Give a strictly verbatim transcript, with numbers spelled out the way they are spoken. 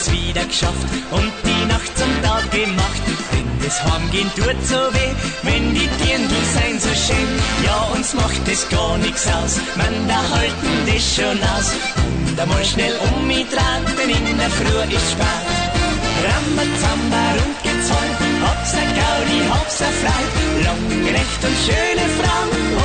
wieder geschafft und die Nacht zum Tag gemacht. Denn das Heimgehen tut so weh, wenn die Dirndl sein so schön. Ja, uns macht das gar nix aus, man, da halten das schon aus. Und einmal schnell um mich dran, denn in der Früh ist spät. Rambazamba, rund geht's heut, hab's a Gaudi, hab's a Freit, lang, recht und schöne Frauen